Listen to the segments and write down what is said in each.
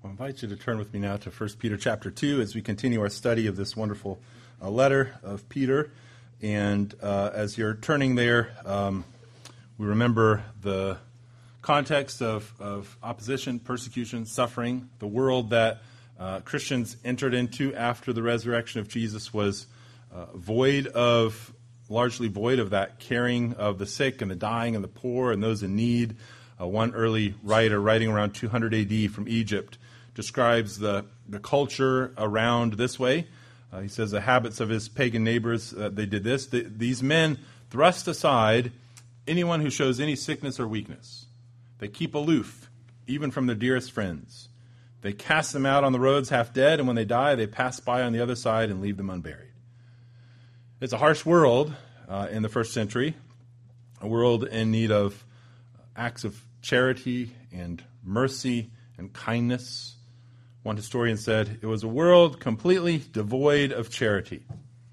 I invite you to turn with me now to 1 Peter chapter 2 as we continue our study of this wonderful letter of Peter. And as you're turning there, we remember the context of opposition, persecution, suffering. The world that Christians entered into after the resurrection of Jesus was largely void of that caring of the sick and the dying and the poor and those in need. One early writer, writing around 200 AD from Egypt, describes the culture around this way. He says the habits of his pagan neighbors, they did this. These men thrust aside anyone who shows any sickness or weakness. They keep aloof, even from their dearest friends. They cast them out on the roads half dead, and when they die, they pass by on the other side and leave them unburied. It's a harsh world in the first century, a world in need of acts of charity and mercy and kindness. One historian said, it was a world completely devoid of charity.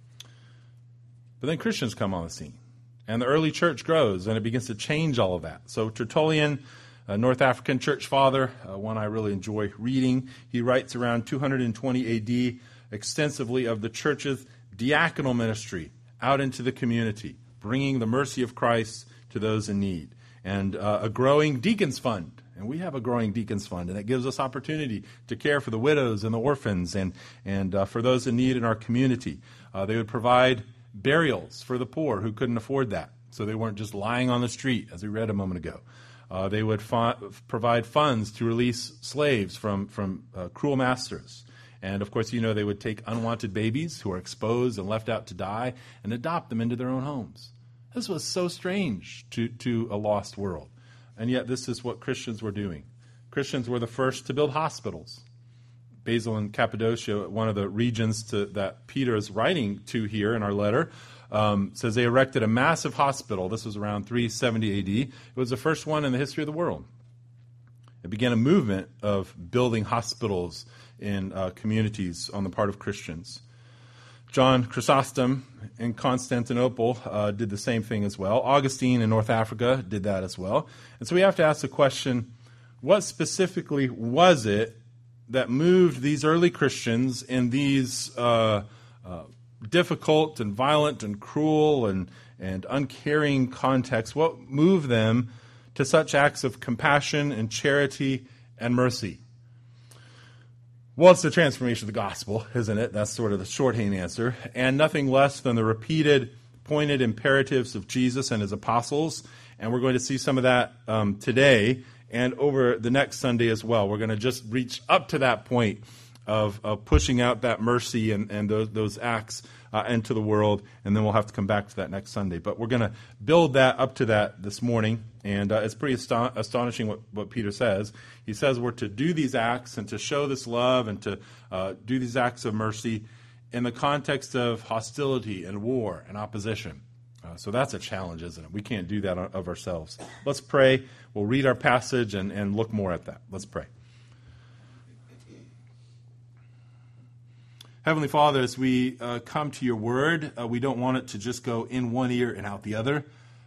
But then Christians come on the scene, and the early church grows, and it begins to change all of that. So Tertullian, a North African church father, one I really enjoy reading, he writes around 220 AD extensively of the church's diaconal ministry out into the community, bringing the mercy of Christ to those in need, and a growing deacons fund. And we have a growing deacons fund, and it gives us opportunity to care for the widows and the orphans and for those in need in our community. They would provide burials for the poor who couldn't afford that, so they weren't just lying on the street, as we read a moment ago. They would provide funds to release slaves from cruel masters. And, of course, they would take unwanted babies who are exposed and left out to die and adopt them into their own homes. This was so strange to a lost world. And yet this is what Christians were doing. Christians were the first to build hospitals. Basil in Cappadocia, one of the regions that Peter is writing to here in our letter, says they erected a massive hospital. This was around 370 AD. It was the first one in the history of the world. It began a movement of building hospitals in communities on the part of Christians. John Chrysostom in Constantinople did the same thing as well. Augustine in North Africa did that as well. And so we have to ask the question, what specifically was it that moved these early Christians in these difficult and violent and cruel and uncaring contexts? What moved them to such acts of compassion and charity and mercy? Well, it's the transformation of the gospel, isn't it? That's sort of the shorthand answer. And nothing less than the repeated, pointed imperatives of Jesus and his apostles. And we're going to see some of that today and over the next Sunday as well. We're going to just reach up to that point of pushing out that mercy and those acts into the world, and then we'll have to come back to that next Sunday. But we're going to build that up to that this morning, and it's pretty astonishing what Peter says. He says we're to do these acts and to show this love and to do these acts of mercy in the context of hostility and war and opposition. So that's a challenge, isn't it? We can't do that of ourselves. Let's pray. We'll read our passage and look more at that. Let's pray. Heavenly Father, as we come to your word, we don't want it to just go in one ear and out the other.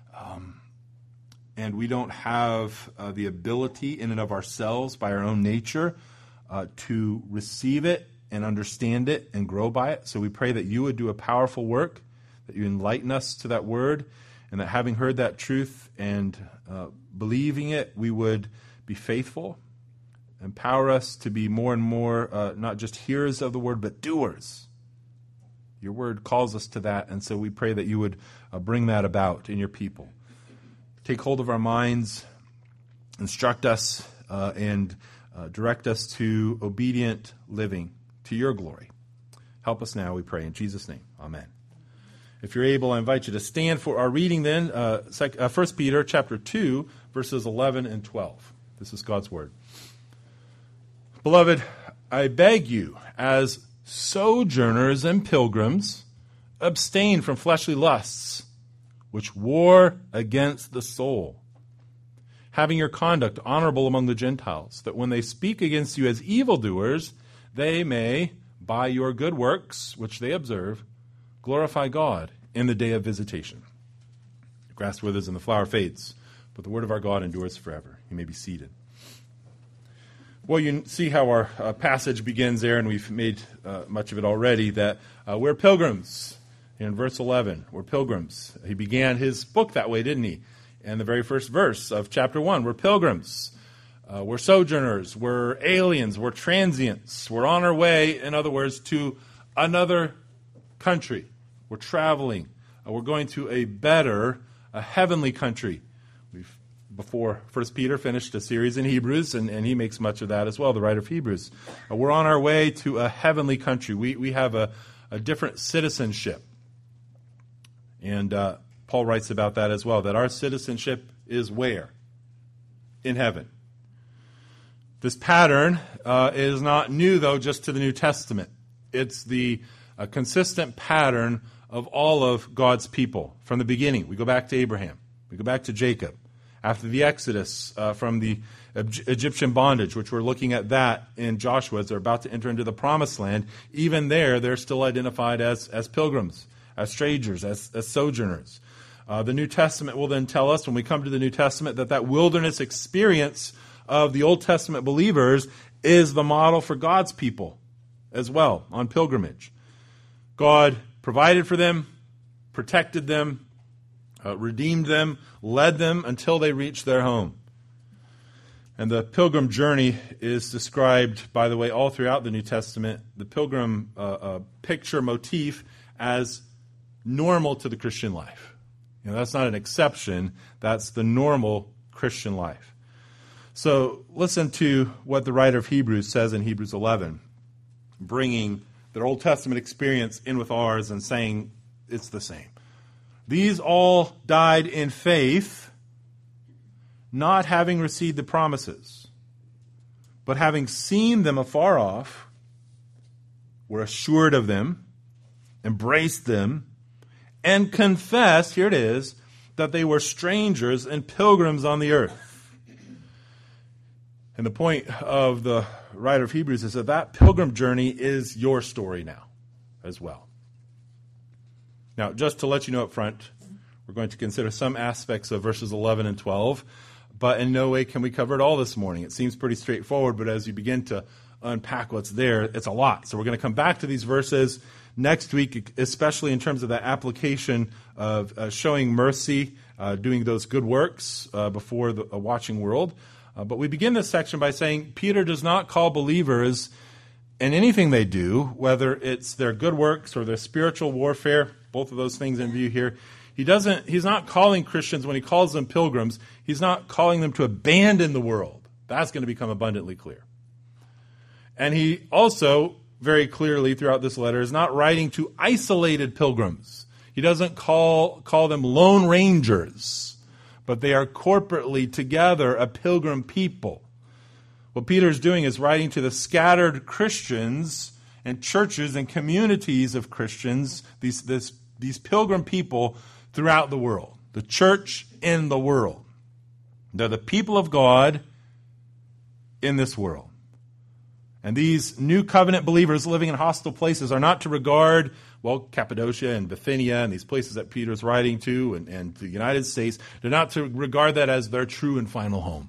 And we don't have the ability in and of ourselves, by our own nature, to receive it and understand it and grow by it. So we pray that you would do a powerful work, that you enlighten us to that word, and that having heard that truth and believing it, we would be faithful. Empower us to be more and more not just hearers of the word, but doers. Your word calls us to that, and so we pray that you would bring that about in your people. Take hold of our minds, instruct us, and direct us to obedient living to your glory. Help us now, we pray, in Jesus' name. Amen. If you're able, I invite you to stand for our reading then, 1 Peter chapter 2, verses 11 and 12. This is God's word. Beloved, I beg you, as sojourners and pilgrims, abstain from fleshly lusts, which war against the soul, having your conduct honorable among the Gentiles, that when they speak against you as evildoers, they may, by your good works, which they observe, glorify God in the day of visitation. The grass withers and the flower fades, but the word of our God endures forever. You may be seated. Well, you see how our passage begins there, and we've made much of it already, that we're pilgrims. In verse 11, we're pilgrims. He began his book that way, didn't he? In the very first verse of chapter 1, we're pilgrims. We're sojourners. We're aliens. We're transients. We're on our way, in other words, to another country. We're traveling. We're going to a heavenly country. Before 1 Peter finished a series in Hebrews, and he makes much of that as well, the writer of Hebrews. We're on our way to a heavenly country. We have a different citizenship. And Paul writes about that as well, that our citizenship is where? In heaven. This pattern is not new, though, just to the New Testament. It's the consistent pattern of all of God's people from the beginning. We go back to Abraham. We go back to Jacob. After the Exodus from the Egyptian bondage, which we're looking at that in Joshua as they're about to enter into the Promised Land, even there, they're still identified as pilgrims, as strangers, as sojourners. The New Testament will then tell us, when we come to the New Testament, that wilderness experience of the Old Testament believers is the model for God's people as well on pilgrimage. God provided for them, protected them, redeemed them, led them until they reached their home. And the pilgrim journey is described, by the way, all throughout the New Testament, the pilgrim picture motif as normal to the Christian life. That's not an exception. That's the normal Christian life. So listen to what the writer of Hebrews says in Hebrews 11, bringing their Old Testament experience in with ours and saying it's the same. These all died in faith, not having received the promises, but having seen them afar off, were assured of them, embraced them, and confessed, here it is, that they were strangers and pilgrims on the earth. And the point of the writer of Hebrews is that pilgrim journey is your story now as well. Now, just to let you know up front, we're going to consider some aspects of verses 11 and 12, but in no way can we cover it all this morning. It seems pretty straightforward, but as you begin to unpack what's there, it's a lot. So we're going to come back to these verses next week, especially in terms of that application of showing mercy, doing those good works before a watching world. But we begin this section by saying Peter does not call believers in anything they do, whether it's their good works or their spiritual warfare, both of those things in view here. He's not calling Christians, when he calls them pilgrims, he's not calling them to abandon the world. That's going to become abundantly clear. And he also, very clearly throughout this letter, is not writing to isolated pilgrims. He doesn't call them lone rangers, but they are corporately together a pilgrim people. What Peter is doing is writing to the scattered Christians and churches and communities of Christians, these pilgrim people throughout the world, the church in the world. They're the people of God in this world. And these new covenant believers living in hostile places are not to regard, Cappadocia and Bithynia and these places that Peter's writing to and the United States, they're not to regard that as their true and final home.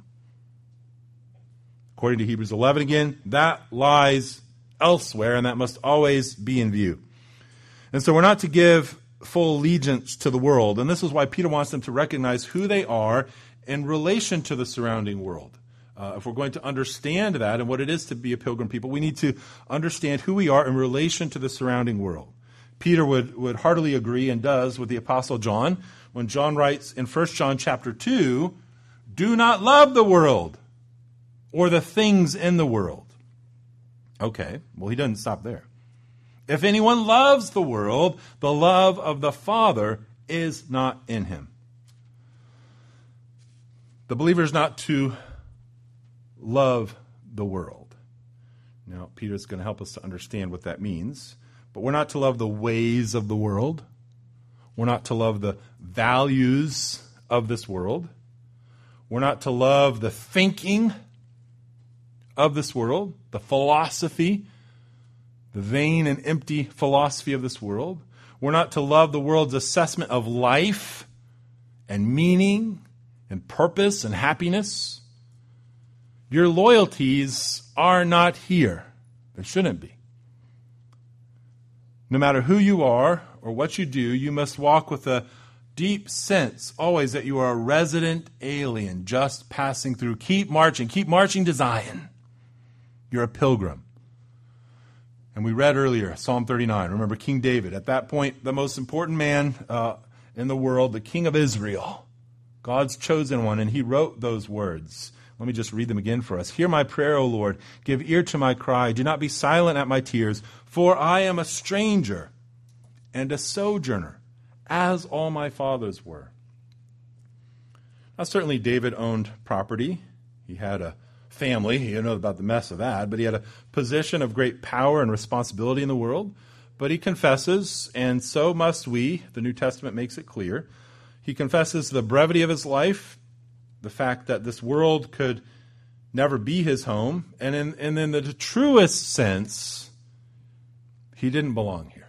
According to Hebrews 11 again, that lies elsewhere, and that must always be in view. And so we're not to give full allegiance to the world, and this is why Peter wants them to recognize who they are in relation to the surrounding world. If we're going to understand that and what it is to be a pilgrim people, we need to understand who we are in relation to the surrounding world. Peter would heartily agree, and does, with the Apostle John, when John writes in 1 John chapter 2, do not love the world or the things in the world. Okay, well, he doesn't stop there. If anyone loves the world, the love of the Father is not in him. The believer is not to love the world. Now, Peter's going to help us to understand what that means. But we're not to love the ways of the world. We're not to love the values of this world. We're not to love the thinking of this world, the philosophy, the vain and empty philosophy of this world. We're not to love the world's assessment of life and meaning and purpose and happiness. Your loyalties are not here. They shouldn't be. No matter who you are or what you do, you must walk with a deep sense always that you are a resident alien just passing through. Keep marching to Zion. You're a pilgrim. And we read earlier, Psalm 39. Remember King David, at that point, the most important man in the world, the King of Israel, God's chosen one, and he wrote those words. Let me just read them again for us. Hear my prayer, O Lord. Give ear to my cry. Do not be silent at my tears, for I am a stranger and a sojourner, as all my fathers were. Now, certainly David owned property. He had a family. You know about the mess of that. But he had a position of great power and responsibility in the world. But he confesses, and so must we. The New Testament makes it clear. He confesses the brevity of his life, the fact that this world could never be his home, and in the truest sense, he didn't belong here.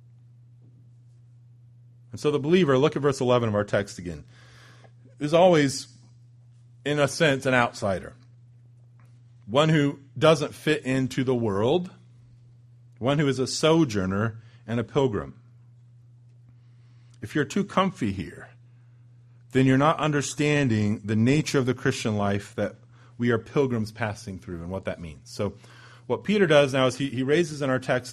And so the believer, look at verse 11 of our text again, is always, in a sense, an outsider. One who doesn't fit into the world, one who is a sojourner and a pilgrim. If you're too comfy here, then you're not understanding the nature of the Christian life that we are pilgrims passing through and what that means. So what Peter does now is he raises in our text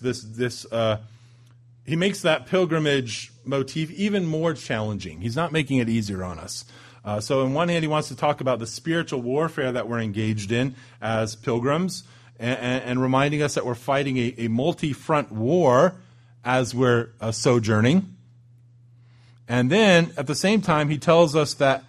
he makes that pilgrimage motif even more challenging. He's not making it easier on us. So on one hand, he wants to talk about the spiritual warfare that we're engaged in as pilgrims and reminding us that we're fighting a multi-front war as we're sojourning. And then, at the same time, he tells us that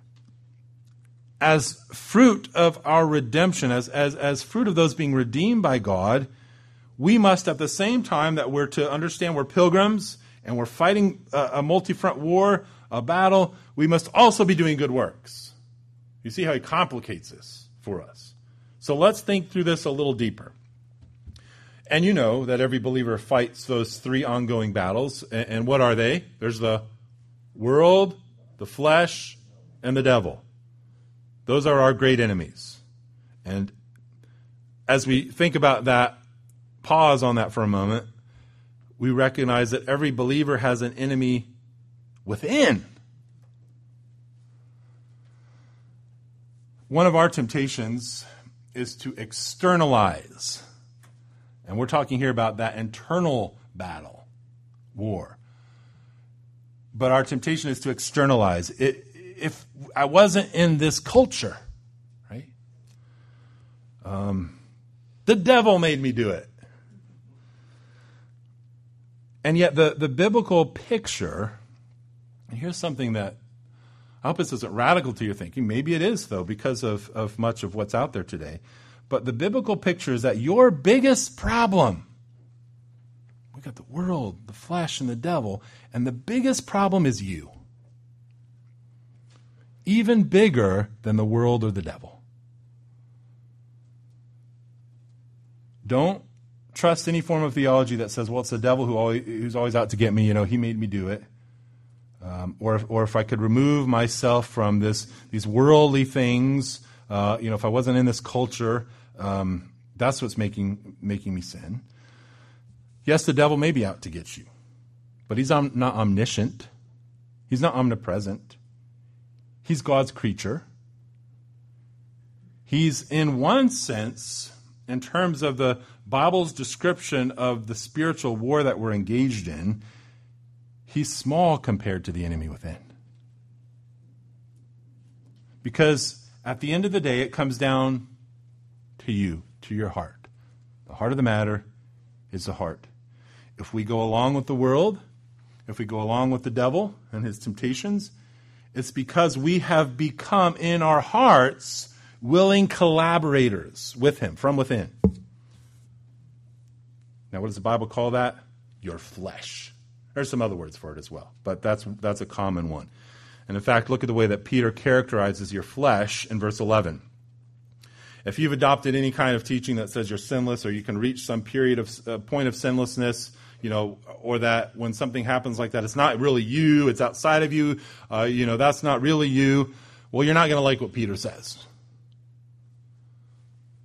as fruit of our redemption, as fruit of those being redeemed by God, we must, at the same time that we're to understand we're pilgrims and we're fighting a multi-front war, a battle, we must also be doing good works. You see how he complicates this for us. So let's think through this a little deeper. And you know that every believer fights those three ongoing battles. And what are they? There's the world, the flesh, and the devil. Those are our great enemies. And as we think about that, pause on that for a moment, we recognize that every believer has an enemy within. One of our temptations is to externalize. And we're talking here about that internal battle, war. But our temptation is to externalize. If I wasn't in this culture, right? The devil made me do it. And yet the biblical picture, and here's something that I hope this isn't radical to your thinking. Maybe it is, though, because of much of what's out there today. But the biblical picture is that your biggest problem, we got the world, the flesh, and the devil, and the biggest problem is you. Even bigger than the world or the devil. Don't trust any form of theology that says, well, it's the devil who's always out to get me, he made me do it. Or if I could remove myself from these worldly things, if I wasn't in this culture, that's what's making me sin. Yes, the devil may be out to get you, but he's not omniscient. He's not omnipresent. He's God's creature. He's, in one sense, in terms of the Bible's description of the spiritual war that we're engaged in, he's small compared to the enemy within. Because at the end of the day, it comes down to you, to your heart. The heart of the matter is the heart. If we go along with the world, if we go along with the devil and his temptations, it's because we have become in our hearts willing collaborators with him from within. Now, what does the Bible call that? Your flesh. There's some other words for it as well, but that's a common one. And in fact, look at the way that Peter characterizes your flesh in verse 11. If you've adopted any kind of teaching that says you're sinless or you can reach some point of sinlessness, or that when something happens like that, it's not really you, it's outside of you, that's not really you, well, you're not going to like what Peter says.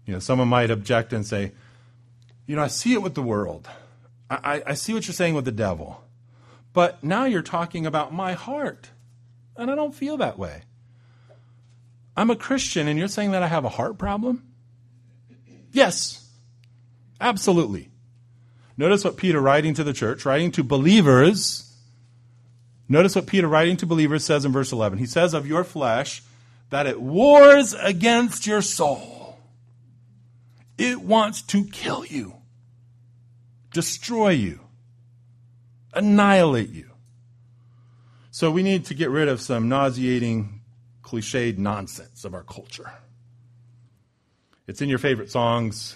Someone might object and say, I see it with the world. I see what you're saying with the devil. But now you're talking about my heart, and I don't feel that way. I'm a Christian, and you're saying that I have a heart problem? Yes, absolutely. Notice what Peter, writing to the church, writing to believers, notice what Peter, writing to believers, says in verse 11. He says of your flesh that it wars against your soul. It wants to kill you, destroy you, annihilate you. So we need to get rid of some nauseating, cliched nonsense of our culture. It's in your favorite songs,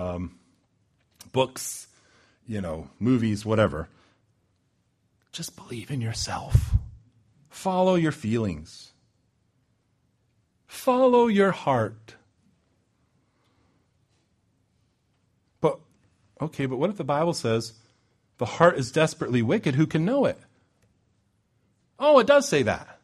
books, movies, whatever. Just believe in yourself. Follow your feelings. Follow your heart. But what if the Bible says the heart is desperately wicked? Who can know it? Oh, it does say that.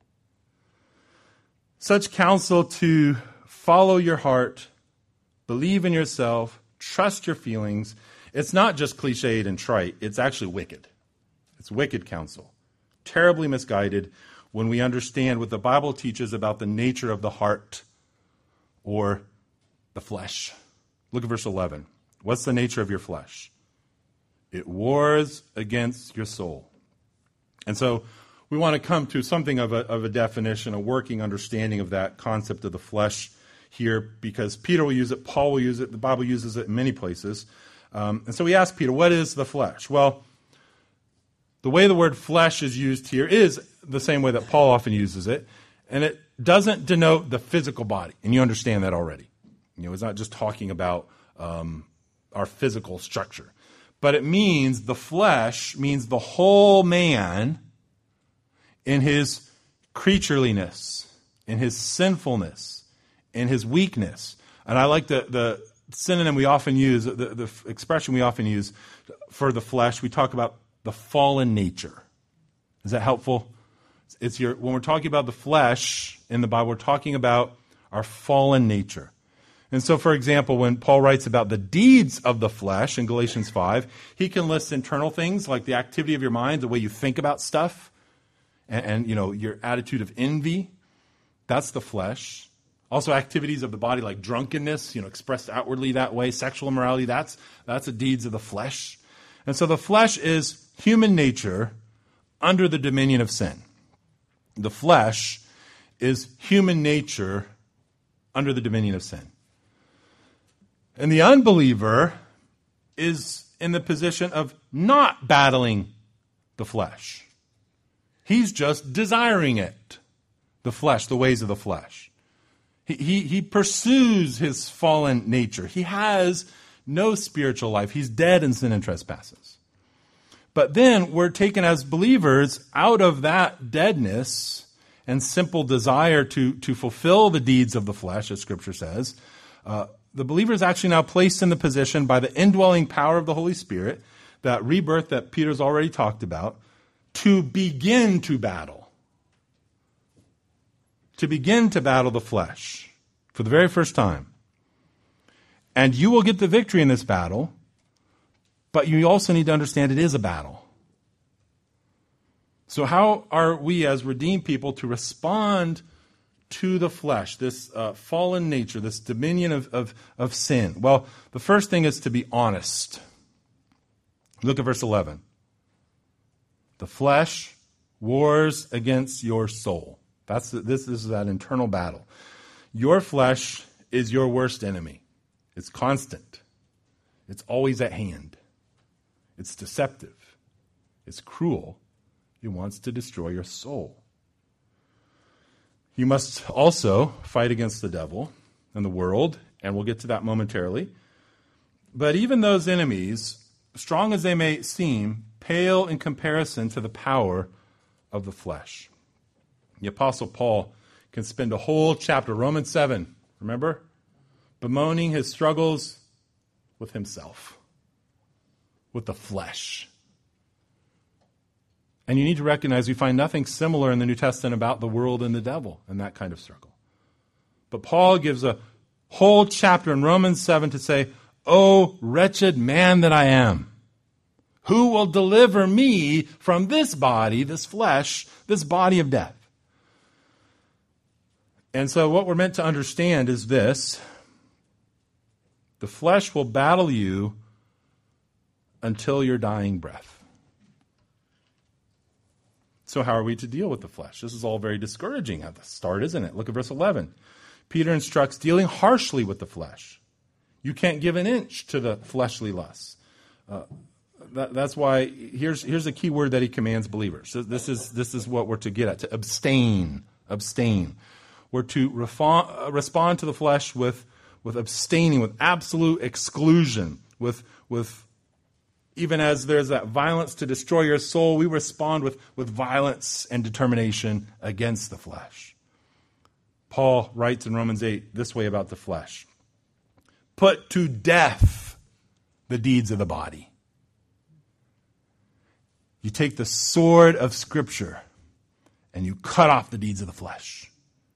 Such counsel to follow your heart, believe in yourself, trust your feelings. It's not just cliched and trite. It's actually wicked. It's wicked counsel. Terribly misguided when we understand what the Bible teaches about the nature of the heart or the flesh. Look at verse 11. What's the nature of your flesh? It wars against your soul. And so we want to come to something of a definition, a working understanding of that concept of the flesh here, because Peter will use it, Paul will use it, the Bible uses it in many places. And so we ask Peter, what is the flesh? Well, the way the word flesh is used here is the same way that Paul often uses it, and it doesn't denote the physical body, and you understand that already. It's not just talking about our physical structure, but it means the flesh means the whole man in his creatureliness, in his sinfulness, in his weakness. And I like the synonym we often use, the expression we often use for the flesh. We talk about the fallen nature. Is that helpful? When we're talking about the flesh in the Bible, we're talking about our fallen nature. And so, for example, when Paul writes about the deeds of the flesh in Galatians 5, he can list internal things like the activity of your mind, the way you think about stuff, and your attitude of envy. That's the flesh. Also, activities of the body like drunkenness, expressed outwardly that way, sexual immorality, that's the deeds of the flesh. And so the flesh is human nature under the dominion of sin. The flesh is human nature under the dominion of sin. And the unbeliever is in the position of not battling the flesh. He's just desiring it, the flesh, the ways of the flesh. He pursues his fallen nature. He has no spiritual life. He's dead in sin and trespasses. But then we're taken as believers out of that deadness and simple desire to fulfill the deeds of the flesh, as Scripture says. The believer is actually now placed in the position by the indwelling power of the Holy Spirit, that rebirth that Peter's already talked about, to begin to battle. To begin to battle the flesh for the very first time. And you will get the victory in this battle, but you also need to understand it is a battle. So how are we as redeemed people to respond to the flesh, this fallen nature, this dominion of sin? Well, the first thing is to be honest. Look at verse 11. The flesh wars against your soul. This is that internal battle. Your flesh is your worst enemy. It's constant. It's always at hand. It's deceptive. It's cruel. It wants to destroy your soul. You must also fight against the devil and the world, and we'll get to that momentarily. But even those enemies, strong as they may seem, pale in comparison to the power of the flesh. The Apostle Paul can spend a whole chapter, Romans 7, remember? Bemoaning his struggles with himself, with the flesh. And you need to recognize we find nothing similar in the New Testament about the world and the devil and that kind of struggle. But Paul gives a whole chapter in Romans 7 to say, "O wretched man that I am, who will deliver me from this body, this flesh, this body of death?" And so what we're meant to understand is this: the flesh will battle you until your dying breath. So how are we to deal with the flesh? This is all very discouraging at the start, isn't it? Look at verse 11. Peter instructs dealing harshly with the flesh. You can't give an inch to the fleshly lusts. That's why here's a key word that he commands believers. So this is what we're to get at: to abstain. Abstain. We're to respond to the flesh with abstaining, with absolute exclusion, with even as there's that violence to destroy your soul, we respond with violence and determination against the flesh. Paul writes in Romans 8 this way about the flesh: put to death the deeds of the body. You take the sword of Scripture and you cut off the deeds of the flesh.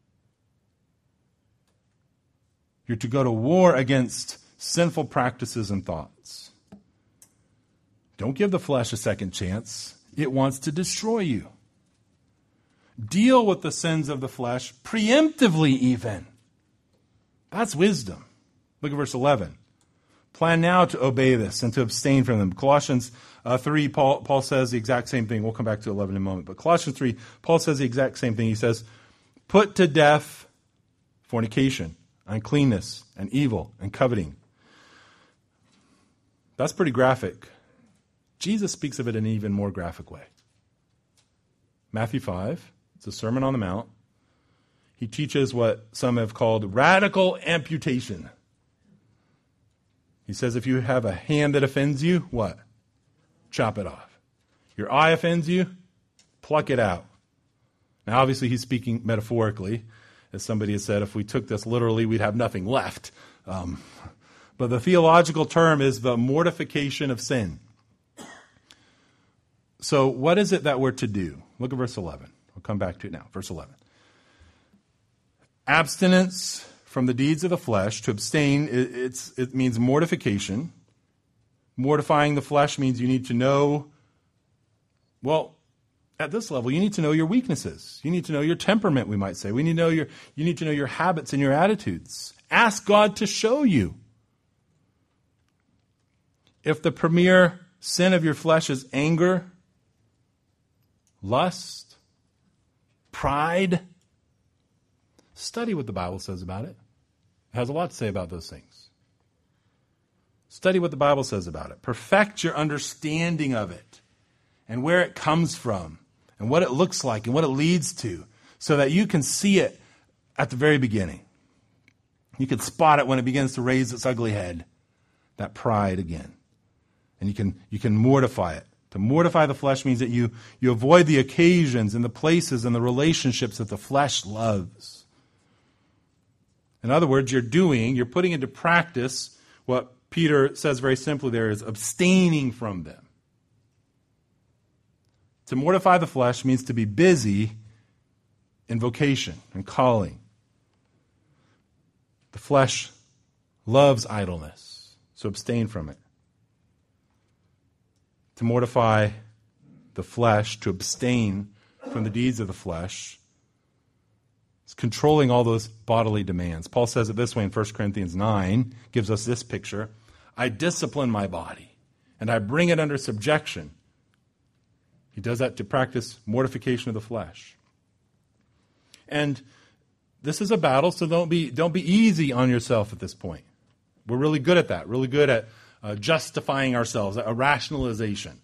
You're to go to war against sinful practices and thoughts. Don't give the flesh a second chance. It wants to destroy you. Deal with the sins of the flesh preemptively even. That's wisdom. Look at verse 11. Plan now to obey this and to abstain from them. Colossians 3, Paul says the exact same thing. We'll come back to 11 in a moment. But Colossians 3, Paul says the exact same thing. He says, put to death fornication, uncleanness, and evil, and coveting. That's pretty graphic. Jesus speaks of it in an even more graphic way. Matthew 5, it's a Sermon on the Mount. He teaches what some have called radical amputation. He says if you have a hand that offends you, what? Chop it off. Your eye offends you, pluck it out. Now obviously he's speaking metaphorically. As somebody has said, if we took this literally, we'd have nothing left. But the theological term is the mortification of sin. So what is it that we're to do? Look at verse 11. I'll come back to it now. Verse 11. Abstinence from the deeds of the flesh. To abstain, it means mortification. Mortifying the flesh means you need to know, well, at this level, you need to know your weaknesses. You need to know your temperament, we might say. You need to know your habits and your attitudes. Ask God to show you. If the premier sin of your flesh is anger, lust, pride, study what the Bible says about it. It has a lot to say about those things. Study what the Bible says about it. Perfect your understanding of it and where it comes from and what it looks like and what it leads to so that you can see it at the very beginning. You can spot it when it begins to raise its ugly head, that pride again. And you can mortify it. To mortify the flesh means that you avoid the occasions and the places and the relationships that the flesh loves. In other words, you're putting into practice what Peter says very simply there is abstaining from them. To mortify the flesh means to be busy in vocation and calling. The flesh loves idleness, so abstain from it. To mortify the flesh, to abstain from the deeds of the flesh, is controlling all those bodily demands. Paul says it this way in 1 Corinthians 9, gives us this picture. I discipline my body, and I bring it under subjection. He does that to practice mortification of the flesh. And this is a battle, so don't be easy on yourself at this point. We're really good at that, really good at justifying ourselves, a rationalization.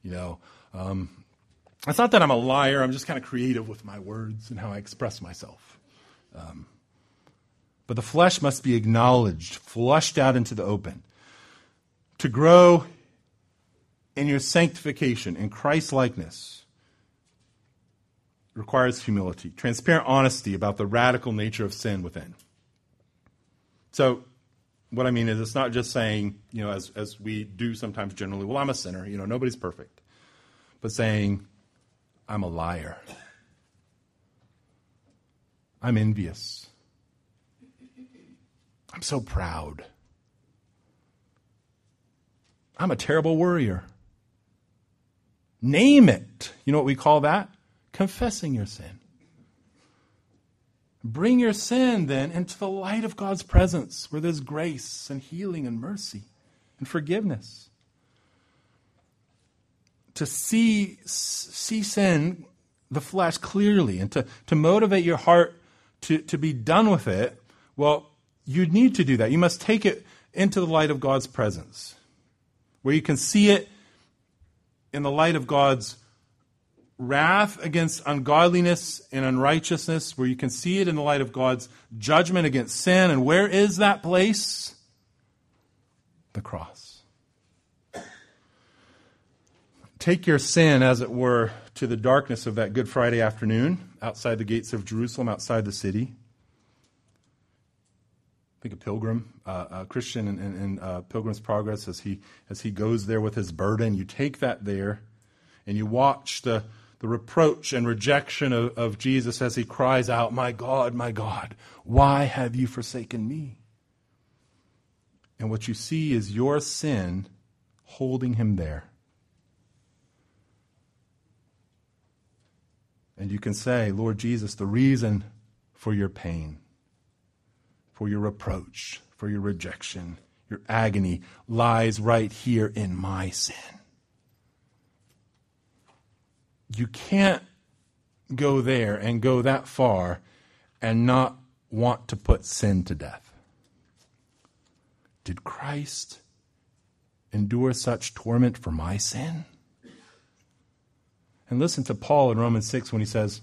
It's not that I'm a liar. I'm just kind of creative with my words and how I express myself. But the flesh must be acknowledged, flushed out into the open. To grow in your sanctification, in Christ-likeness, requires humility, transparent honesty about the radical nature of sin within. So, what I mean is it's not just saying, as we do sometimes generally, well, I'm a sinner, nobody's perfect. But saying, I'm a liar. I'm envious. I'm so proud. I'm a terrible worrier. Name it. You know what we call that? Confessing your sin. Bring your sin then into the light of God's presence where there's grace and healing and mercy and forgiveness. To see sin, the flesh, clearly, and to motivate your heart to be done with it, well, you need to do that. You must take it into the light of God's presence, where you can see it in the light of God's wrath against ungodliness and unrighteousness, where you can see it in the light of God's judgment against sin. And where is that place? The cross. Take your sin, as it were, to the darkness of that Good Friday afternoon, outside the gates of Jerusalem, outside the city. Think of Pilgrim, Christian in Pilgrim's Progress, as he goes there with his burden. You take that there, and you watch the reproach and rejection of Jesus as he cries out, my God, why have you forsaken me? And what you see is your sin holding him there. And you can say, Lord Jesus, the reason for your pain, for your reproach, for your rejection, your agony lies right here in my sin. You can't go there and go that far and not want to put sin to death. Did Christ endure such torment for my sin? And listen to Paul in Romans 6 when he says,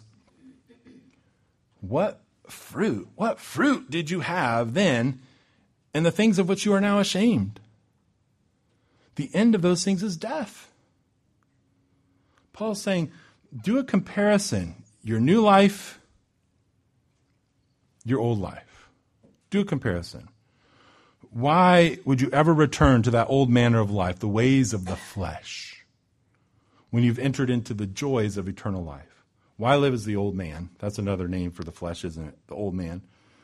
What fruit did you have then in the things of which you are now ashamed? The end of those things is death. Paul's saying, do a comparison. Your new life, your old life. Do a comparison. Why would you ever return to that old manner of life, the ways of the flesh, when you've entered into the joys of eternal life? Why live as the old man? That's another name for the flesh, isn't it? The old man.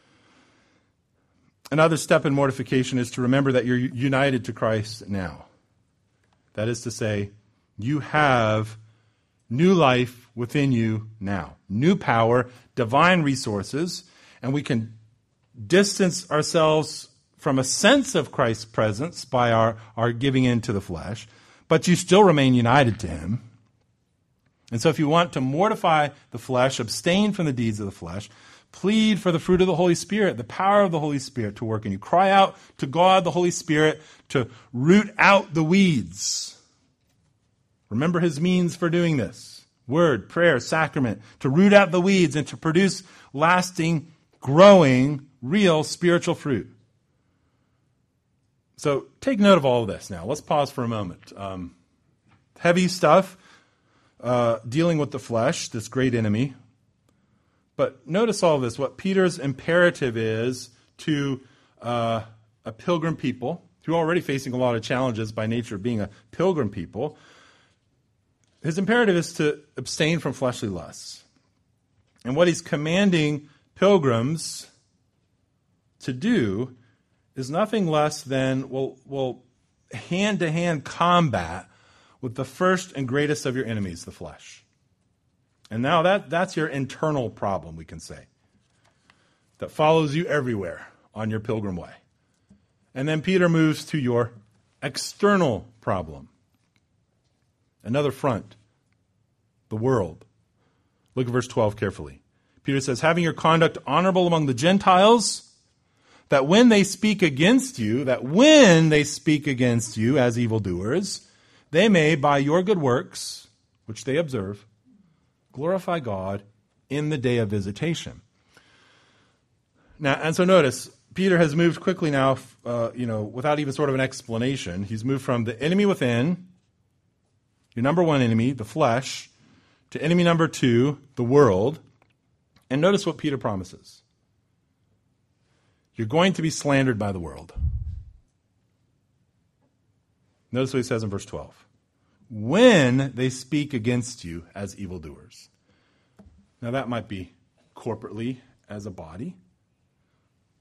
Another step in mortification is to remember that you're united to Christ now. That is to say, you have new life within you now. New power, divine resources, and we can distance ourselves from a sense of Christ's presence by our giving in to the flesh, but you still remain united to him. And so if you want to mortify the flesh, abstain from the deeds of the flesh, plead for the fruit of the Holy Spirit, the power of the Holy Spirit to work in you. Cry out to God, the Holy Spirit, to root out the weeds. Remember his means for doing this. Word, prayer, sacrament, to root out the weeds and to produce lasting, growing, real spiritual fruit. So take note of all of this now. Let's pause for a moment. Heavy stuff, dealing with the flesh, this great enemy. But notice all of this, what Peter's imperative is to a pilgrim people, who are already facing a lot of challenges by nature of being a pilgrim people. His imperative is to abstain from fleshly lusts. And what he's commanding pilgrims to do is nothing less than, hand-to-hand combat with the first and greatest of your enemies, the flesh. And now that's your internal problem, we can say, that follows you everywhere on your pilgrim way. And then Peter moves to your external problem. Another front, the world. Look at verse 12 carefully. Peter says, having your conduct honorable among the Gentiles, that when they speak against you as evildoers, they may, by your good works, which they observe, glorify God in the day of visitation. Now, and so notice, Peter has moved quickly now, without even sort of an explanation. He's moved from the enemy within, your number one enemy, the flesh, to enemy number two, the world. And notice what Peter promises. You're going to be slandered by the world. Notice what he says in verse 12. When they speak against you as evildoers. Now that might be corporately as a body.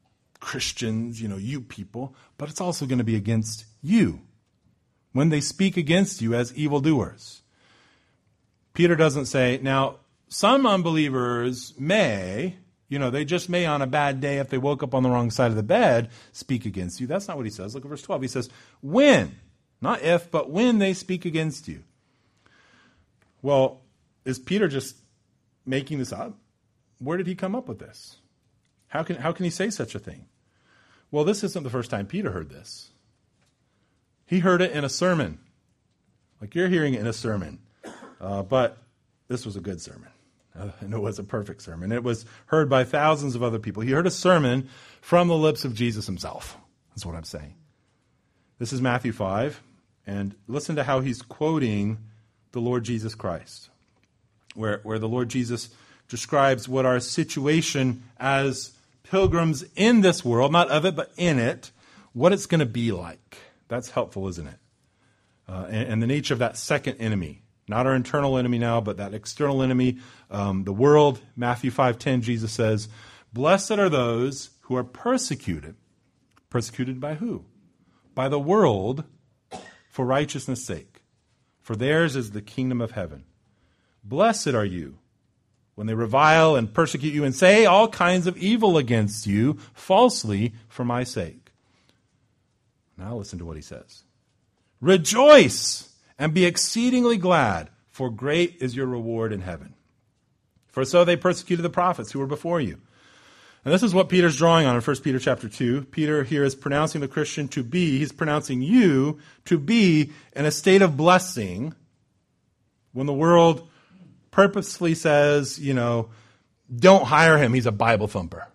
Christians, you people, but it's also going to be against you when they speak against you as evildoers. Peter doesn't say, now, some unbelievers may, they just may on a bad day, if they woke up on the wrong side of the bed, speak against you. That's not what he says. Look at verse 12. He says, when, not if, but when they speak against you. Well, is Peter just making this up? Where did he come up with this? How can he say such a thing? Well, this isn't the first time Peter heard this. He heard it in a sermon. Like you're hearing it in a sermon. But this was a good sermon. And it was a perfect sermon. It was heard by thousands of other people. He heard a sermon from the lips of Jesus himself. That's what I'm saying. This is Matthew 5. And listen to how he's quoting the Lord Jesus Christ. Where the Lord Jesus describes what our situation as pilgrims in this world, not of it, but in it, what it's going to be like. That's helpful, isn't it? And the nature of that second enemy. Not our internal enemy now, but that external enemy, the world. Matthew 5:10, Jesus says, blessed are those who are persecuted. Persecuted by who? By the world for righteousness' sake. For theirs is the kingdom of heaven. Blessed are you when they revile and persecute you and say all kinds of evil against you falsely for my sake. Now listen to what he says. Rejoice and be exceedingly glad, for great is your reward in heaven. For so they persecuted the prophets who were before you. And this is what Peter's drawing on in 1 Peter chapter 2. Peter here is pronouncing the Christian to be, he's pronouncing you to be in a state of blessing when the world purposefully says, don't hire him, he's a Bible thumper.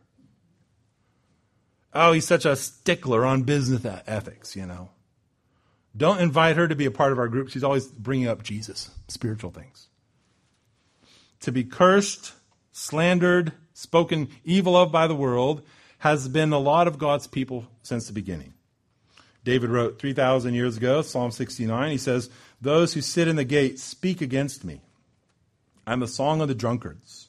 Oh, he's such a stickler on business ethics, Don't invite her to be a part of our group. She's always bringing up Jesus, spiritual things. To be cursed, slandered, spoken evil of by the world has been a lot of God's people since the beginning. David wrote 3,000 years ago, Psalm 69, he says, those who sit in the gate speak against me. I'm the song of the drunkards.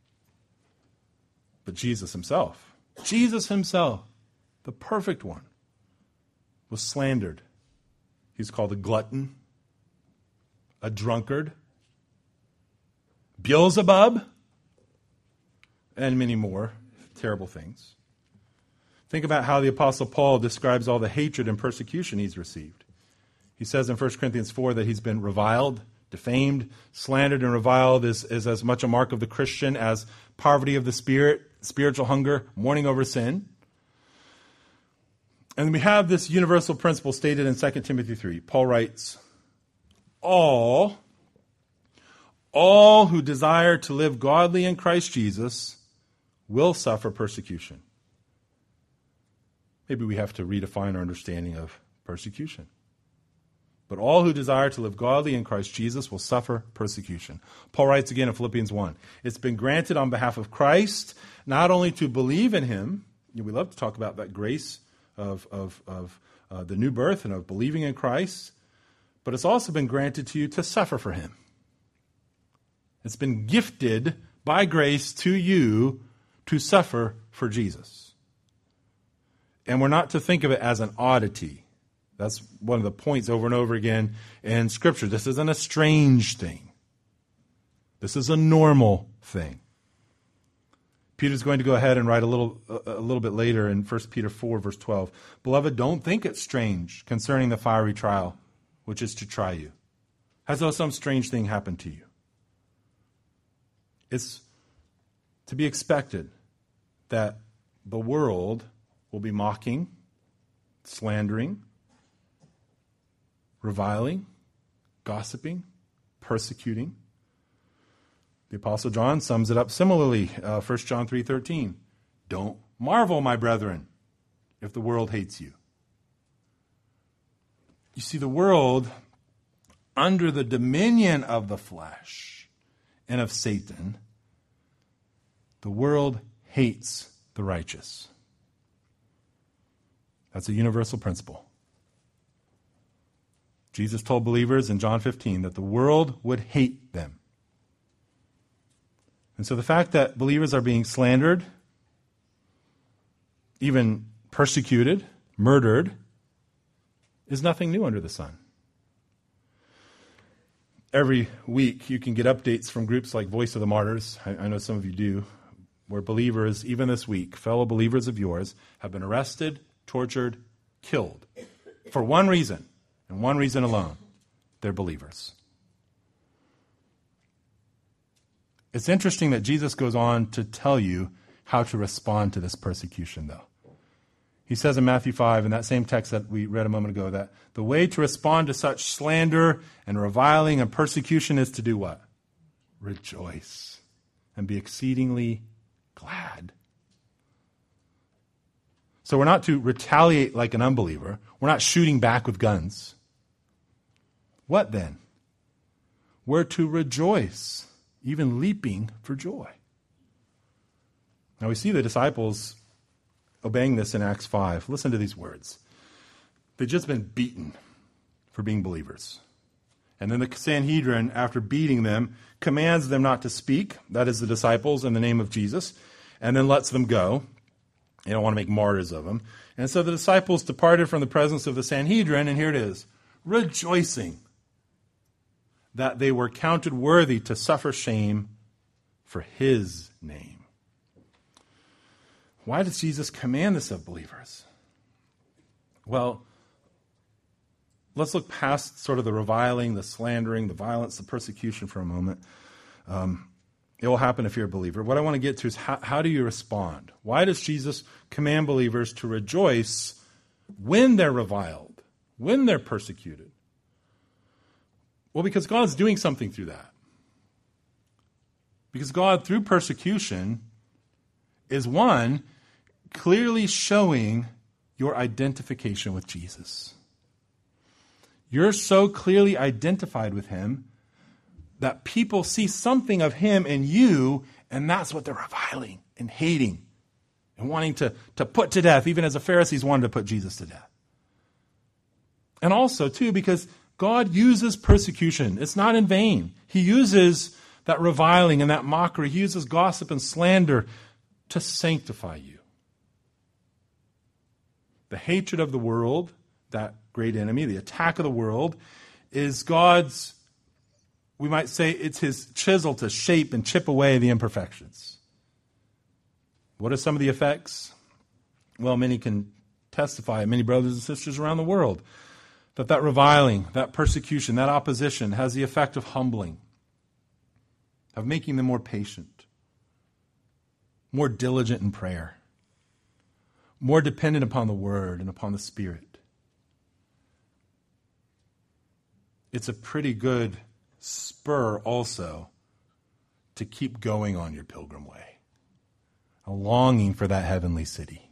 But Jesus himself, the perfect one, was slandered. He's called a glutton, a drunkard, Beelzebub, and many more terrible things. Think about how the Apostle Paul describes all the hatred and persecution he's received. He says in 1 Corinthians 4 that he's been reviled, defamed, slandered, and reviled is as much a mark of the Christian as poverty of the spirit, spiritual hunger, mourning over sin. And we have this universal principle stated in 2 Timothy 3. Paul writes, all who desire to live godly in Christ Jesus will suffer persecution. Maybe we have to redefine our understanding of persecution. But all who desire to live godly in Christ Jesus will suffer persecution. Paul writes again in Philippians 1, it's been granted on behalf of Christ not only to believe in him, we love to talk about that grace of the new birth and of believing in Christ, but it's also been granted to you to suffer for him. It's been gifted by grace to you to suffer for Jesus. And we're not to think of it as an oddity. That's one of the points over and over again in Scripture. This isn't a strange thing. This is a normal thing. Peter's going to go ahead and write a little bit later in 1 Peter 4, verse 12. Beloved, don't think it strange concerning the fiery trial, which is to try you, as though some strange thing happened to you. It's to be expected that the world will be mocking, slandering, reviling, gossiping, persecuting. The Apostle John sums it up similarly, 1 John 3:13. Don't marvel, my brethren, if the world hates you. You see, the world, under the dominion of the flesh and of Satan, the world hates the righteous. That's a universal principle. Jesus told believers in John 15 that the world would hate them. And so the fact that believers are being slandered, even persecuted, murdered, is nothing new under the sun. Every week you can get updates from groups like Voice of the Martyrs. I know some of you do, where believers, even this week, fellow believers of yours, have been arrested, tortured, killed for one reason, and one reason alone. They're believers. It's interesting that Jesus goes on to tell you how to respond to this persecution, though. He says in Matthew 5, in that same text that we read a moment ago, that the way to respond to such slander and reviling and persecution is to do what? Rejoice and be exceedingly glad. So we're not to retaliate like an unbeliever. We're not shooting back with guns. What then? We're to rejoice, even leaping for joy. Now we see the disciples obeying this in Acts 5. Listen to these words. They've just been beaten for being believers. And then the Sanhedrin, after beating them, commands them not to speak, that is the disciples, in the name of Jesus, and then lets them go. They don't want to make martyrs of them. And so the disciples departed from the presence of the Sanhedrin, and here it is, rejoicing that they were counted worthy to suffer shame for his name. Why does Jesus command this of believers? Well, let's look past sort of the reviling, the slandering, the violence, the persecution for a moment. It will happen if you're a believer. What I want to get to is how do you respond? Why does Jesus command believers to rejoice when they're reviled, when they're persecuted? Well, because God's doing something through that. Because God, through persecution, is one, clearly showing your identification with Jesus. You're so clearly identified with him that people see something of him in you, and that's what they're reviling and hating and wanting to put to death, even as the Pharisees wanted to put Jesus to death. And also, too, because God uses persecution. It's not in vain. He uses that reviling and that mockery. He uses gossip and slander to sanctify you. The hatred of the world, that great enemy, the attack of the world, is God's, we might say, it's his chisel to shape and chip away the imperfections. What are some of the effects? Well, many can testify, many brothers and sisters around the world, that reviling, that persecution, that opposition has the effect of humbling, of making them more patient, more diligent in prayer, more dependent upon the Word and upon the Spirit. It's a pretty good spur also to keep going on your pilgrim way, a longing for that heavenly city.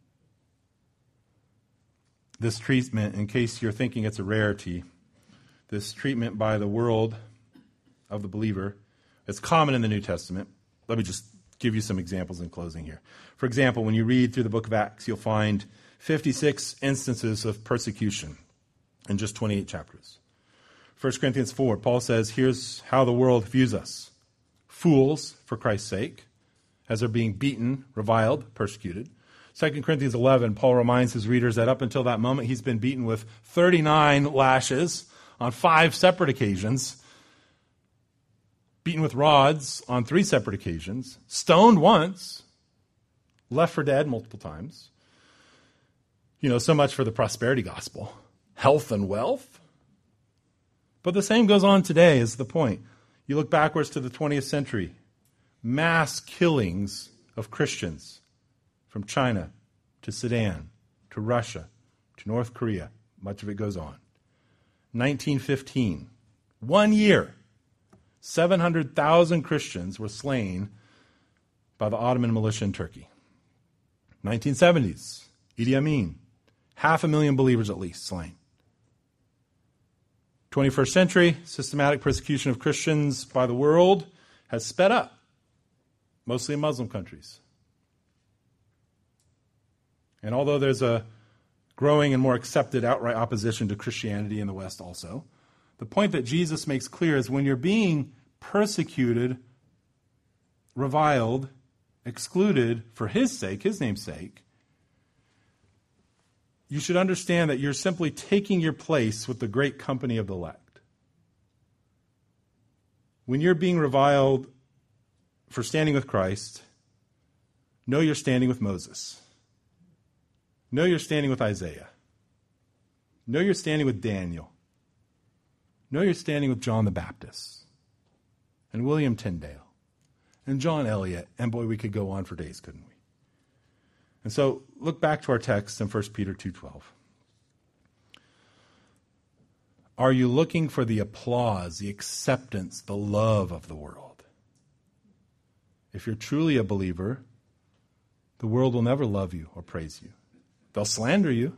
This treatment, in case you're thinking it's a rarity, this treatment by the world of the believer, it's common in the New Testament. Let me just give you some examples in closing here. For example, when you read through the book of Acts, you'll find 56 instances of persecution in just 28 chapters. 1 Corinthians 4, Paul says, here's how the world views us. Fools for Christ's sake, as they're being beaten, reviled, persecuted. 2 Corinthians 11, Paul reminds his readers that up until that moment, he's been beaten with 39 lashes on 5 separate occasions, beaten with rods on 3 separate occasions, stoned once, left for dead multiple times. So much for the prosperity gospel. Health and wealth. But the same goes on today is the point. You look backwards to the 20th century. Mass killings of Christians from China to Sudan to Russia to North Korea. Much of it goes on. 1915, 1 year, 700,000 Christians were slain by the Ottoman militia in Turkey. 1970s, Idi Amin, 500,000 believers at least slain. 21st century, systematic persecution of Christians by the world has sped up, mostly in Muslim countries. And although there's a growing and more accepted outright opposition to Christianity in the West also, the point that Jesus makes clear is when you're being persecuted, reviled, excluded for his sake, his name's sake, you should understand that you're simply taking your place with the great company of the elect. When you're being reviled for standing with Christ, know you're standing with Moses. Know you're standing with Isaiah. Know you're standing with Daniel. Know you're standing with John the Baptist and William Tyndale and John Eliot. And boy, we could go on for days, couldn't we? And so look back to our text in 1 Peter 2:12. Are you looking for the applause, the acceptance, the love of the world? If you're truly a believer, the world will never love you or praise you. They'll slander you.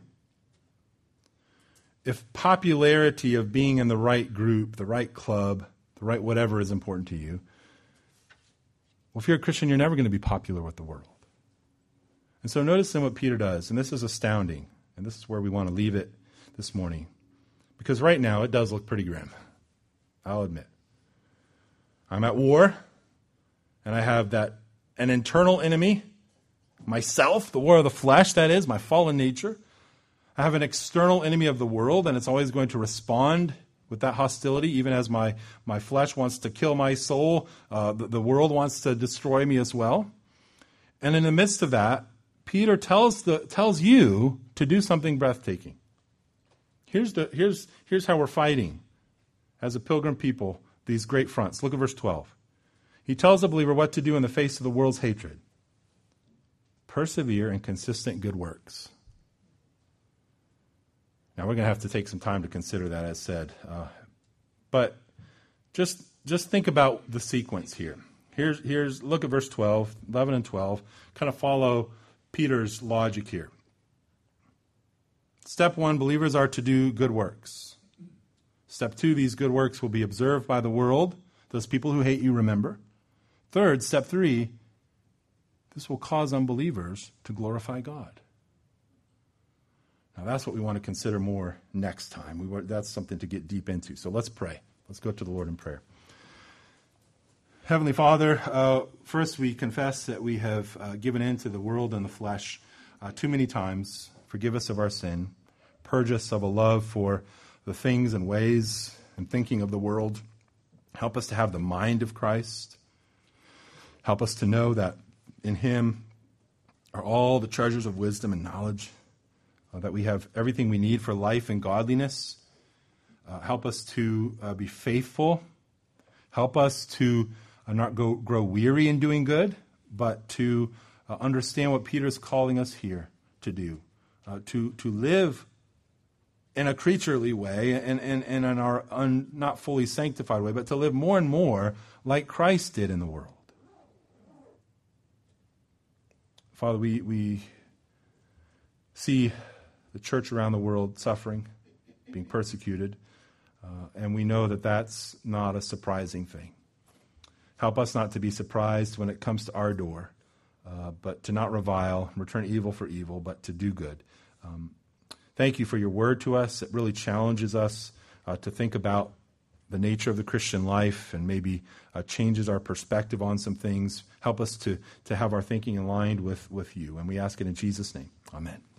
If popularity of being in the right group, the right club, the right whatever is important to you, well, if you're a Christian, you're never going to be popular with the world. And so notice then what Peter does, and this is astounding, and this is where we want to leave it this morning. Because right now, it does look pretty grim. I'll admit. I'm at war, and I have an internal enemy, myself, the war of the flesh, that is, my fallen nature. I have an external enemy of the world, and it's always going to respond with that hostility, even as my flesh wants to kill my soul. The world wants to destroy me as well. And in the midst of that, Peter tells you to do something breathtaking. Here's how we're fighting as a pilgrim people, these great fronts. Look at verse 12. He tells the believer what to do in the face of the world's hatred. Persevere in consistent good works. Now, we're going to have to take some time to consider that, as said. But just think about the sequence here. Look at verse 12, 11 and 12. Kind of follow Peter's logic here. Step 1, believers are to do good works. Step 2, these good works will be observed by the world, those people who hate you, remember. Third, step 3, this will cause unbelievers to glorify God. Now, that's what we want to consider more next time. That's something to get deep into. So let's pray. Let's go to the Lord in prayer. Heavenly Father, first we confess that we have given in to the world and the flesh too many times. Forgive us of our sin. Purge us of a love for the things and ways and thinking of the world. Help us to have the mind of Christ. Help us to know that in Him are all the treasures of wisdom and knowledge, that we have everything we need for life and godliness. Help us to be faithful. Help us to not grow weary in doing good, but to understand what Peter's calling us here to do, to live in a creaturely way and in our not fully sanctified way, but to live more and more like Christ did in the world. Father, we see the church around the world suffering, being persecuted, and we know that that's not a surprising thing. Help us not to be surprised when it comes to our door, but to not revile, return evil for evil, but to do good. Thank you for your word to us. It really challenges us to think about the nature of the Christian life and maybe changes our perspective on some things. Help us to have our thinking aligned with you. And we ask it in Jesus' name. Amen.